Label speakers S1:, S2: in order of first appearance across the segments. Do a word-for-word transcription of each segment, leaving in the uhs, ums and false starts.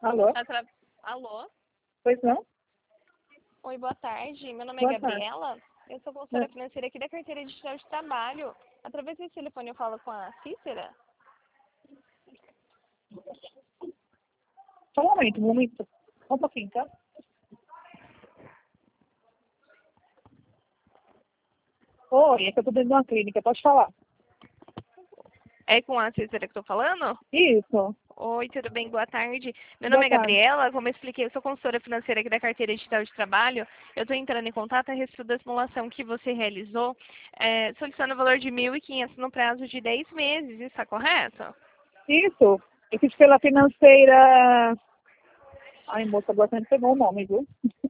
S1: Alô?
S2: Tá tra... Alô?
S1: Pois não?
S2: Oi, boa tarde. Meu nome é
S1: Boa tarde.
S2: Gabriela. Eu sou consultora financeira aqui da carteira digital de trabalho. Através desse telefone eu falo com a Cícera.
S1: Só um momento, um momento. Só um pouquinho, tá? Oi, é que eu tô dentro de uma clínica, pode falar.
S2: É com a Cícera que eu tô falando?
S1: Isso.
S2: Oi, tudo bem? Boa tarde. Meu
S1: Boa
S2: nome é
S1: tarde.
S2: Gabriela, como eu expliquei, eu sou consultora financeira aqui da carteira digital de trabalho. Eu estou entrando em contato a respeito da simulação que você realizou, é, solicitando o valor de mil e quinhentos no prazo de dez meses, isso está correto?
S1: Isso. Eu fiz pela financeira... Ai, moça, agora você pegou o nome, viu?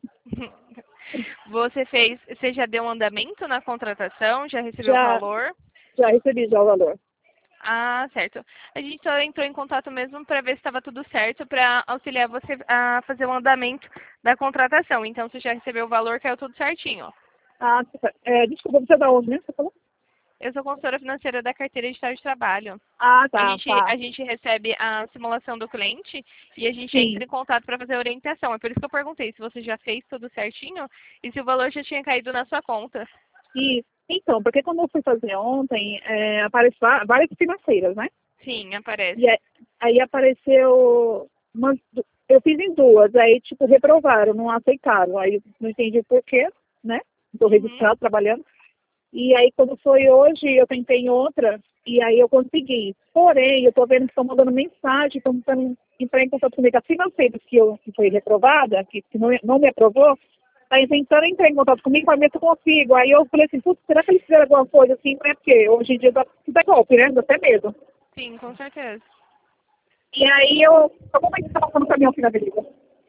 S2: Você fez, você já deu um andamento na contratação, já recebeu o
S1: Já,
S2: valor?
S1: já recebi já o valor.
S2: Ah, certo. A gente só entrou em contato mesmo para ver se estava tudo certo, para auxiliar você a fazer o andamento da contratação. Então, você já recebeu o valor, caiu tudo certinho.
S1: Ah, tá. É, desculpa, você é da onde mesmo? Você falou?
S2: Eu sou consultora financeira da carteira digital de trabalho.
S1: Ah,
S2: A
S1: tá,
S2: gente,
S1: tá.
S2: a gente recebe a simulação do cliente e a gente entra
S1: Sim.
S2: em contato para fazer a orientação. É por isso que eu perguntei se você já fez tudo certinho e se o valor já tinha caído na sua conta.
S1: E, então, porque quando eu fui fazer ontem, é, apareceram várias financeiras, né?
S2: Sim,
S1: E
S2: aparece.
S1: aí, aí apareceu, umas, du- eu fiz em duas, aí tipo reprovaram, não aceitaram, aí não entendi o porquê, né? Estou
S2: Uhum.
S1: registrado, trabalhando. E aí quando foi hoje, eu tentei em outra, e aí eu consegui. Porém, eu estou vendo que estão mandando mensagem, estão tentando entrar em contato comigo. A financeira que, eu, que foi reprovada, que, que não, não me aprovou, está tentando entrar em contato comigo para ver se eu consigo. Aí eu falei assim, putz, será que eles fizeram alguma coisa assim? Não é porque hoje em dia dá, dá golpe, né? Dá até medo.
S2: Sim, com certeza.
S1: E aí eu. Como é que você tá passando o caminhão aqui na avenida?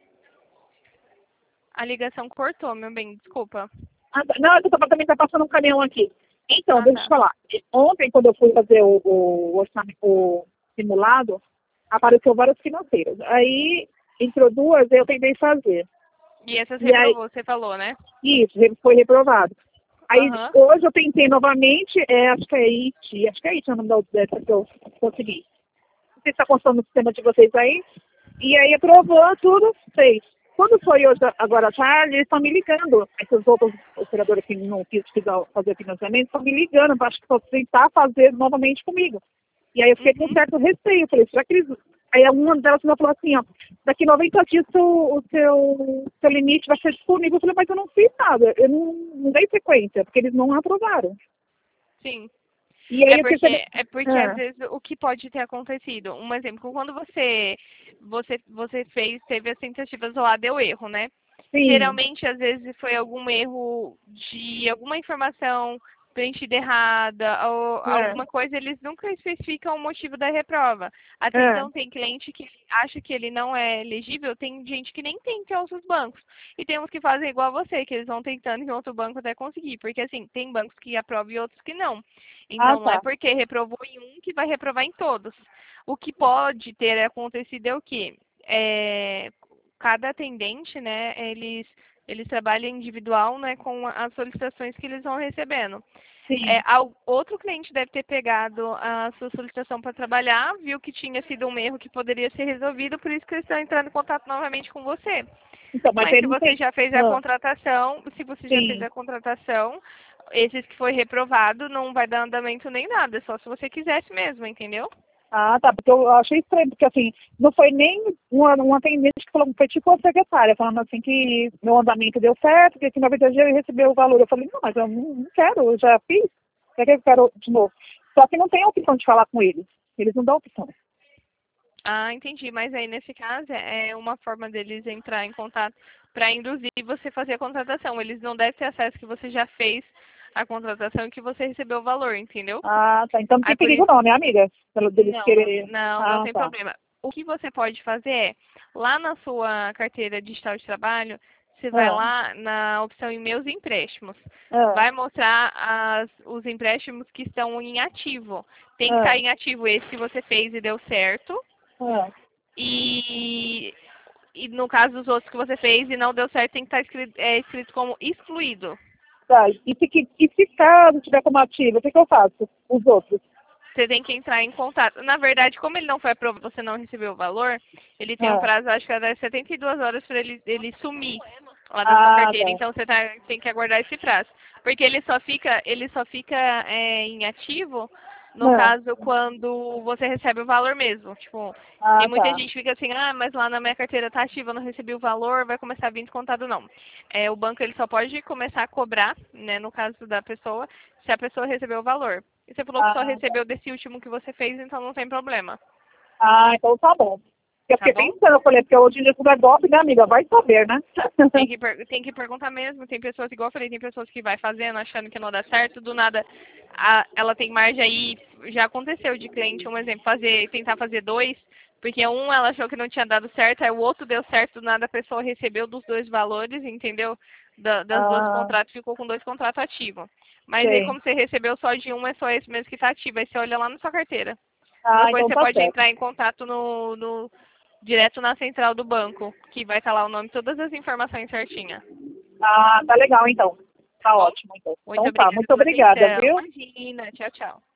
S2: A ligação cortou, meu bem, desculpa.
S1: Ah, tá. Não, esse apartamento tá passando um caminhão aqui. Então,
S2: Ah,
S1: deixa eu te
S2: tá.
S1: falar. Ontem, quando eu fui fazer o, o, orçamento- o simulado, apareceu várias financeiras. Aí entrou duas, eu tentei fazer.
S2: E essa você
S1: E aí,
S2: reprovou, você falou, né?
S1: isso, ele foi reprovado. Aí
S2: Aham.
S1: hoje eu tentei novamente, é, acho que é I T, acho que é I T é o nome da dessa que eu consegui. Não sei se está constando no sistema de vocês aí. E aí aprovou tudo, fez. Quando foi hoje, agora à tarde, eles estão me ligando. Esses outros operadores que não quis fazer financiamento estão me ligando para tentar fazer novamente comigo. E aí eu fiquei com um
S2: Uhum.
S1: certo receio. Eu falei, será que eles... Aí uma delas falou assim, ó, daqui noventa dias o, o seu, seu limite vai ser disponível. Eu falei, mas eu não fiz nada, eu não, não dei sequência, porque eles não aprovaram.
S2: Sim.
S1: E aí
S2: É
S1: eu percebi...
S2: porque, é porque às
S1: Ah,
S2: vezes o que pode ter acontecido, um exemplo, quando você, você, você fez, teve as tentativas lá, deu erro, né?
S1: sim,
S2: Geralmente, às vezes, foi algum erro de alguma informação preenchida errada ou
S1: é,
S2: alguma coisa, eles nunca especificam o motivo da reprova. Até
S1: é.
S2: então, tem cliente que acha que ele não é elegível, tem gente que nem tenta em outros bancos. E tem uns que fazem igual a você, que eles vão tentando em outro banco até conseguir. Porque, assim, tem bancos que aprovam e outros que não.
S1: Ah,
S2: Então, não é
S1: tá.
S2: porque reprovou em um que vai reprovar em todos. O que pode ter acontecido é o quê? É, cada atendente, né, eles, eles trabalham individual, né, com as solicitações que eles vão recebendo. É,
S1: Sim.
S2: ao- outro cliente deve ter pegado a sua solicitação para trabalhar, viu que tinha sido um erro que poderia ser resolvido, por isso que eles estão entrando em contato novamente com você.
S1: Então, mas
S2: Mas
S1: aí
S2: se
S1: não
S2: você
S1: tem.
S2: já fez a
S1: Ah,
S2: contratação, se você já fez
S1: sim.
S2: a contratação, esses que foi reprovado não vai dar andamento nem nada, só se você quisesse mesmo, entendeu?
S1: Ah, tá, porque eu achei estranho, porque assim, não foi nem uma, uma atendente que falou, foi tipo a secretária, falando assim que meu andamento deu certo, que aqui na verdade eu recebi o valor. Eu falei, não, mas eu não, não quero, eu já fiz, por que eu quero de novo? Só que não tem a opção de falar com eles, eles não dão opção.
S2: Ah, entendi. Mas aí, nesse caso, é uma forma deles entrar em contato para induzir você a fazer a contratação. Eles não devem ter acesso que você já fez a contratação e que você recebeu o valor, entendeu?
S1: Ah, tá, então não
S2: Aí,
S1: tem
S2: por
S1: perigo
S2: isso,
S1: não, né, amiga? Pelo deles
S2: não, não,
S1: querer.
S2: não, não
S1: Ah,
S2: tem
S1: tá.
S2: problema. O que você pode fazer é, lá na sua carteira digital de trabalho, você vai
S1: Ah,
S2: lá na opção em meus empréstimos.
S1: ah,
S2: Vai mostrar as, os empréstimos que estão em ativo. Tem que estar
S1: ah,
S2: em ativo esse que você fez e deu certo.
S1: ah.
S2: E, e no caso dos outros que você fez e não deu certo, tem que estar escrito, é, escrito como excluído.
S1: Tá, e se, que- e se caso tiver como ativo, o que, que eu faço? Os outros?
S2: você tem que entrar em contato. Na verdade, como ele não foi aprovado, você não recebeu o valor, ele tem um
S1: Ah,
S2: prazo, acho que é de setenta e duas horas para ele, ele sumir lá da sua
S1: ah,
S2: carteira.
S1: tá.
S2: Então você tá, tem que aguardar esse prazo. Porque ele só fica, ele só fica é, inativo, no
S1: Ah,
S2: caso, quando você recebe o valor mesmo. Tipo,
S1: ah,
S2: tem muita
S1: tá.
S2: gente que fica assim, ah, mas lá na minha carteira tá ativa, eu não recebi o valor, vai começar a vir descontado, não. É, o banco ele só pode começar a cobrar, né, no caso da pessoa, se a pessoa recebeu o valor. E você falou que só
S1: Ah, tá.
S2: recebeu desse último que você fez, então não tem problema.
S1: Ah, então tá bom. Eu
S2: Tá
S1: fiquei
S2: bom?
S1: pensando, eu falei, porque hoje em dia tudo é golpe, né, amiga? Vai saber, né?
S2: Tem que, per- tem que perguntar mesmo. Tem pessoas, igual eu falei, tem pessoas que vai fazendo, achando que não dá certo, do nada a- ela tem margem aí. Já aconteceu de cliente, um exemplo, fazer, tentar fazer dois, porque um ela achou que não tinha dado certo, aí o outro deu certo, do nada a pessoa recebeu dos dois valores, entendeu? Da, das duas
S1: Ah,
S2: contratos, ficou com dois contratos ativos. Mas aí
S1: sei.
S2: como você recebeu só de um, é só esse mesmo que está ativo. Aí você olha lá na sua carteira.
S1: Ah,
S2: Depois
S1: então
S2: você
S1: tá
S2: pode
S1: certo.
S2: entrar em contato no, no direto na central do banco, que vai estar lá o nome, todas as informações certinhas.
S1: Ah, tá legal, então.
S2: Tá
S1: Tá
S2: bom?
S1: ótimo, então.
S2: Muito
S1: Então tá,
S2: obrigada
S1: muito
S2: pela
S1: obrigada,
S2: atenção.
S1: viu?
S2: Imagina. Tchau, tchau.